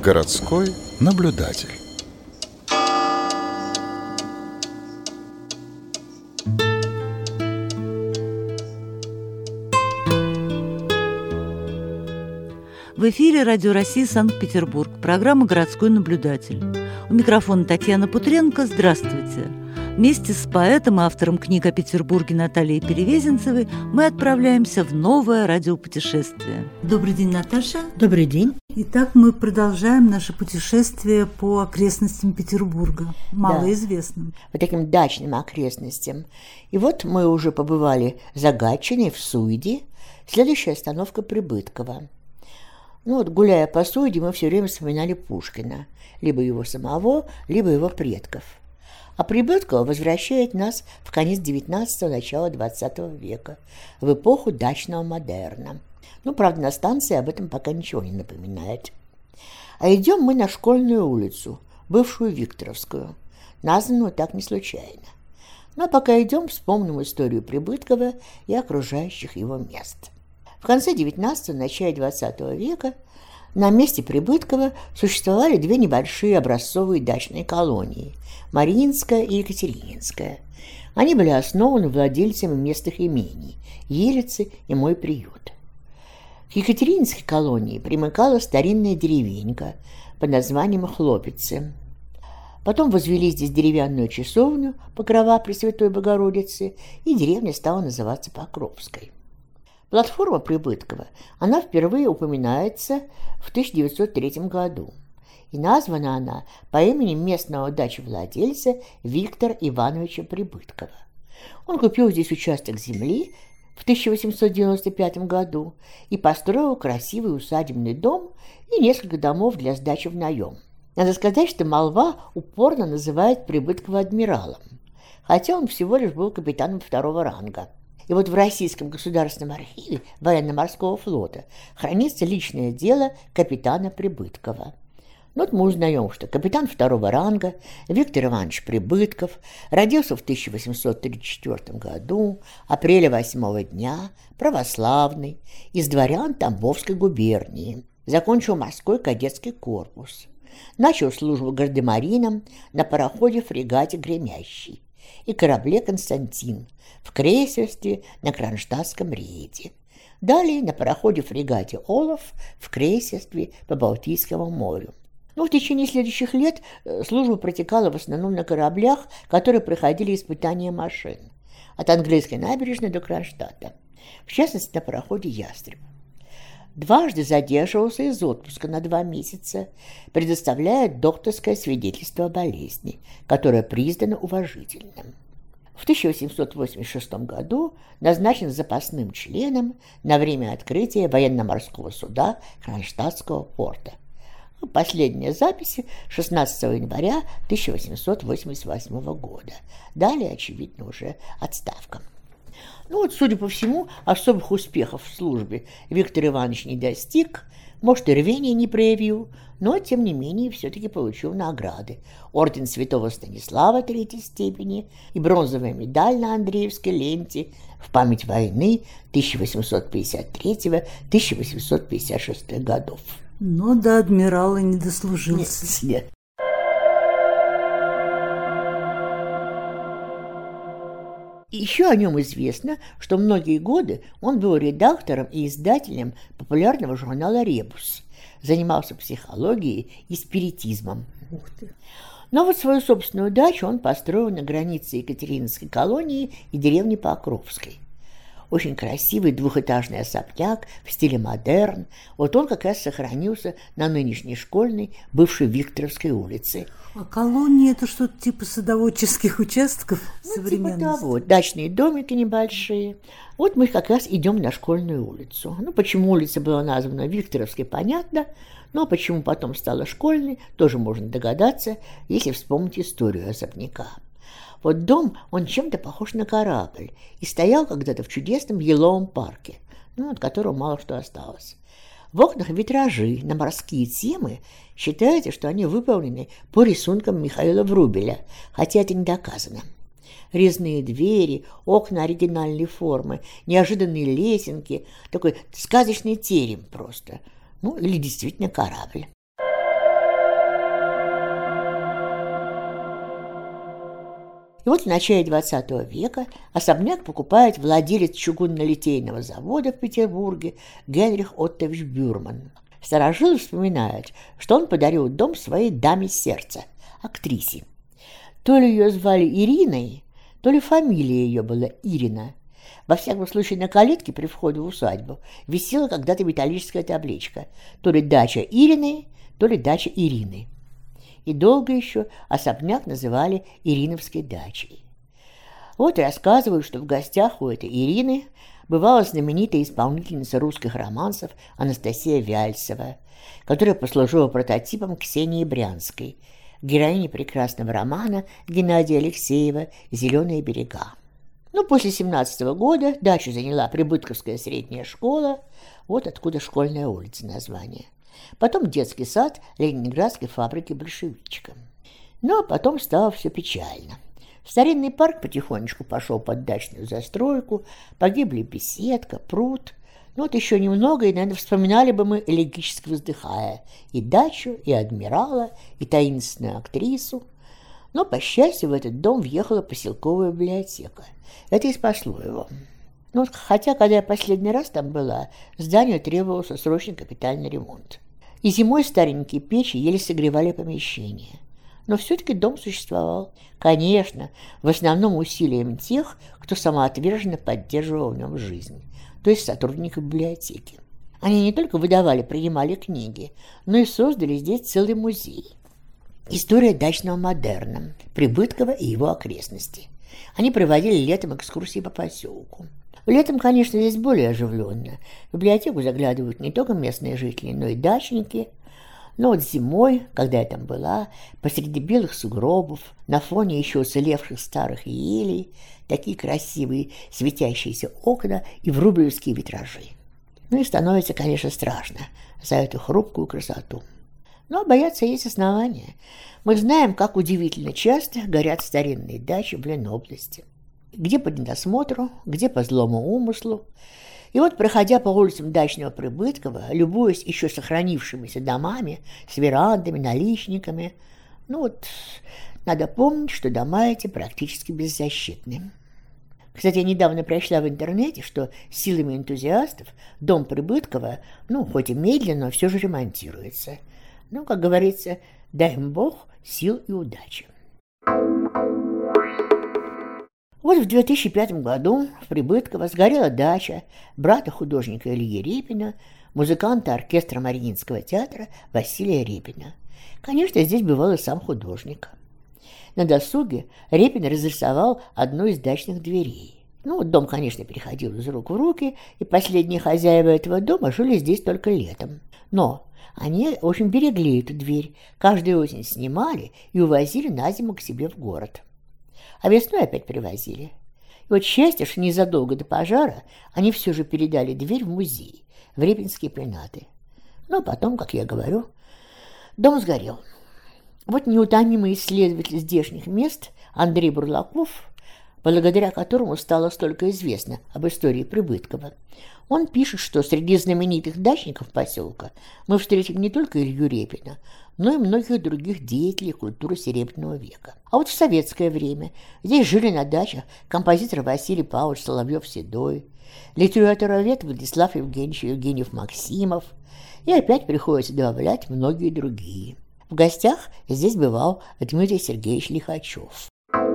Городской наблюдатель. В эфире Радио России Санкт-Петербург, программа «Городской наблюдатель». У микрофона Татьяна Путренко. Здравствуйте. Вместе с поэтом и автором книг о Петербурге Натальей Перевезенцевой мы отправляемся в новое радиопутешествие. Добрый день, Наташа. Добрый день. Итак, мы продолжаем наше путешествие по окрестностям Петербурга, малоизвестным. По таким дачным окрестностям. И вот мы уже побывали за Гатчиной, в Суйде. Следующая остановка Прибыткова. Гуляя по Суйде, мы все время вспоминали Пушкина. Либо его самого, либо его предков. А Прибыткова возвращает нас в конец XIX – начало XX века, в эпоху дачного модерна. Правда, на станции об этом пока ничего не напоминает. А идем мы на Школьную улицу, бывшую Викторовскую, названную так не случайно. А пока идем, вспомним историю Прибыткова и окружающих его мест. В конце XIX – начале XX века на месте Прибыткова существовали две небольшие образцовые дачные колонии – Мариинская и Екатерининская. Они были основаны владельцами местных имений – Елицы и Мой приют. К Екатерининской колонии примыкала старинная деревенька под названием Хлопицы. Потом возвели здесь деревянную часовню Покрова Пресвятой Богородицы, и деревня стала называться Покровской. Платформа Прибыткова, она впервые упоминается в 1903 году, и названа она по имени местного дачевладельца Виктора Ивановича Прибыткова. Он купил здесь участок земли в 1895 году и построил красивый усадебный дом и несколько домов для сдачи в наем. Надо сказать, что молва упорно называет Прибыткова адмиралом, хотя он всего лишь был капитаном второго ранга. И в Российском государственном архиве военно-морского флота хранится личное дело капитана Прибыткова. Мы узнаем, что капитан второго ранга Виктор Иванович Прибытков родился в 1834 году, апреля 8 дня, православный, из дворян Тамбовской губернии. Закончил морской кадетский корпус. Начал службу гардемарином на пароходе-фрегате «Гремящий» и корабле «Константин» в крейсерстве на Кронштадтском рейде. Далее на пароходе-фрегате «Олаф» в крейсерстве по Балтийскому морю. В течение следующих лет служба протекала в основном на кораблях, которые проходили испытания машин, от английской набережной до Кронштадта, в частности на пароходе «Ястреб». Дважды задерживался из отпуска на 2 месяца, предоставляя докторское свидетельство о болезни, которое признано уважительным. В 1886 году назначен запасным членом на время открытия военно-морского суда Кронштадтского порта. Последние записи 16 января 1888 года. Далее, очевидно, уже отставка. Судя по всему, особых успехов в службе Виктор Иванович не достиг, может, и рвения не проявил, но, тем не менее, все-таки получил награды. Орден Святого Станислава 3-й степени и бронзовая медаль на Андреевской ленте в память войны 1853-1856 годов. Но до адмирала не дослужился. Нет. Еще о нем известно, что многие годы он был редактором и издателем популярного журнала «Ребус», занимался психологией и спиритизмом. Ух ты. Но свою собственную дачу он построил на границе Екатерининской колонии и деревни Покровской. Очень красивый двухэтажный особняк в стиле модерн. Он как раз сохранился на нынешней Школьной, бывшей Викторовской улице. А колония – это что-то типа садоводческих участков современности? Типа того. Дачные домики небольшие. Мы как раз идем на Школьную улицу. Почему улица была названа Викторовской, понятно. Но почему потом стала Школьной, тоже можно догадаться, если вспомнить историю особняка. Дом, он чем-то похож на корабль и стоял когда-то в чудесном еловом парке, от которого мало что осталось. В окнах витражи на морские темы. Считается, что они выполнены по рисункам Михаила Врубеля, хотя это не доказано. Резные двери, окна оригинальной формы, неожиданные лесенки, такой сказочный терем просто. Или действительно корабль. И вот в начале XX века особняк покупает владелец чугунно-литейного завода в Петербурге Генрих Оттович Бюрман. Старожилы вспоминают, что он подарил дом своей даме сердца, актрисе. То ли ее звали Ириной, то ли фамилия ее была Ирина. Во всяком случае, на калитке при входе в усадьбу висела когда-то металлическая табличка: то ли дача Ирины, то ли дача Ирины. И долго еще особняк называли Ириновской дачей. Вот и рассказывают, что в гостях у этой Ирины бывала знаменитая исполнительница русских романсов Анастасия Вяльцева, которая послужила прототипом Ксении Брянской, героини прекрасного романа Геннадия Алексеева «Зеленые берега». Но после 17-го года дачу заняла Прибытковская средняя школа, вот откуда школьная улица название. Потом детский сад Ленинградской фабрики «Большевичка». Ну, а потом стало все печально. Старинный парк потихонечку пошел под дачную застройку, погибли беседка, пруд. Ну, вот еще немного, и, наверное, вспоминали бы мы, элегически вздыхая, и дачу, и адмирала, и таинственную актрису. Но, по счастью, в этот дом въехала поселковая библиотека. Это и спасло его. Ну, хотя, когда я последний раз там была, зданию требовался срочный капитальный ремонт. И зимой старенькие печи еле согревали помещение. Но все-таки дом существовал. Конечно, в основном усилием тех, кто самоотверженно поддерживал в нем жизнь, то есть сотрудников библиотеки. Они не только принимали книги, но и создали здесь целый музей. История дачного модерна, Прибыткова и его окрестности. Они проводили летом экскурсии по поселку. Летом, конечно, здесь более оживленно. В библиотеку заглядывают не только местные жители, но и дачники. Но вот зимой, когда я там была, посреди белых сугробов, на фоне еще уцелевших старых елей, такие красивые светящиеся окна и врублевские витражи. Ну и становится, конечно, страшно за эту хрупкую красоту. Но бояться есть основания. Мы знаем, как удивительно часто горят старинные дачи в Ленобласти. Где по недосмотру, где по злому умыслу. И вот, проходя по улицам дачного Прибыткова, любуясь еще сохранившимися домами, с верандами, наличниками, ну вот, надо помнить, что дома эти практически беззащитны. Кстати, я недавно прочла в интернете, что силами энтузиастов дом Прибыткова, хоть и медленно, но все же ремонтируется. Как говорится, дай им Бог сил и удачи. Вот в 2005 году в Прибытково сгорела дача брата художника Ильи Репина, музыканта оркестра Мариинского театра Василия Репина. Конечно, здесь бывал и сам художник. На досуге Репин разрисовал одну из дачных дверей. Дом, конечно, переходил из рук в руки, и последние хозяева этого дома жили здесь только летом. Но они очень берегли эту дверь, каждую осень снимали и увозили на зиму к себе в город. А весной опять привозили. И вот счастье, что незадолго до пожара они все же передали дверь в музей, в Репинские пенаты. Но потом, как я говорю, дом сгорел. Вот неутомимый исследователь здешних мест Андрей Бурлаков, благодаря которому стало столько известно об истории Прибыткова, он пишет, что среди знаменитых дачников поселка мы встретим не только Илью Репина, но и многих других деятелей культуры Серебряного века. А вот в советское время здесь жили на дачах композитор Василий Павлович Соловьев-Седой, литературовед Владислав Евгеньевич Евгеньев-Максимов, и опять приходится добавлять многие другие. В гостях здесь бывал Дмитрий Сергеевич Лихачев.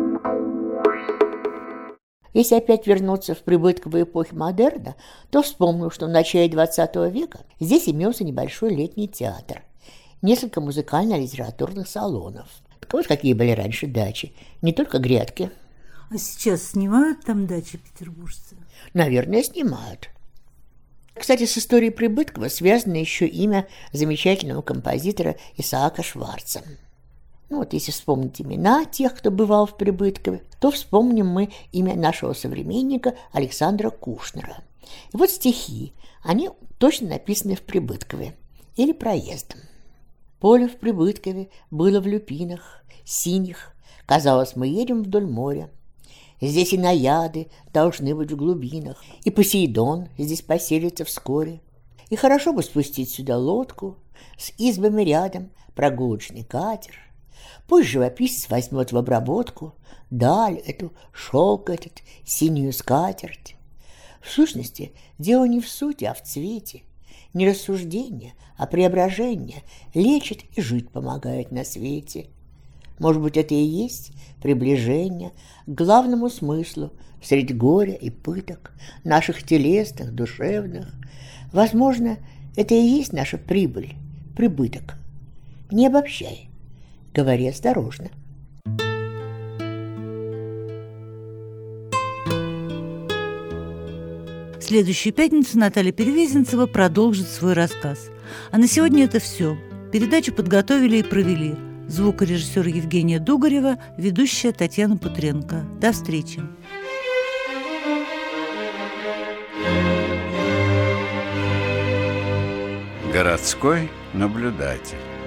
Если опять вернуться в Прибытковую эпоху модерна, то вспомню, что в начале XX века здесь имелся небольшой летний театр, несколько музыкально-литературных салонов. Так вот, какие были раньше дачи, не только грядки. А сейчас снимают там дачи петербуржцы? Наверное, снимают. Кстати, с историей Прибыткова связано еще имя замечательного композитора Исаака Шварца. Если вспомнить имена тех, кто бывал в Прибыткове, то вспомним мы имя нашего современника Александра Кушнера. И вот стихи, они точно написаны в Прибыткове или проездом. Поле в Прибыткове было в люпинах, синих, казалось, мы едем вдоль моря. Здесь и наяды должны быть в глубинах, и Посейдон здесь поселится вскоре. И хорошо бы спустить сюда лодку, с избами рядом прогулочный катер. Пусть живописец возьмет в обработку даль эту, шелк этот, синюю скатерть. В сущности, дело не в сути, а в цвете. Не рассуждение, а преображение лечит и жить помогает на свете. Может быть, это и есть приближение к главному смыслу среди горя и пыток, наших телесных, душевных. Возможно, это и есть наша прибыль, прибыток. Не обобщай, говори осторожно. В следующую пятницу Наталья Перевезенцева продолжит свой рассказ. А на сегодня это все. Передачу подготовили и провели звукорежиссер Евгения Дугарева, ведущая Татьяна Путренко. До встречи. Городской наблюдатель.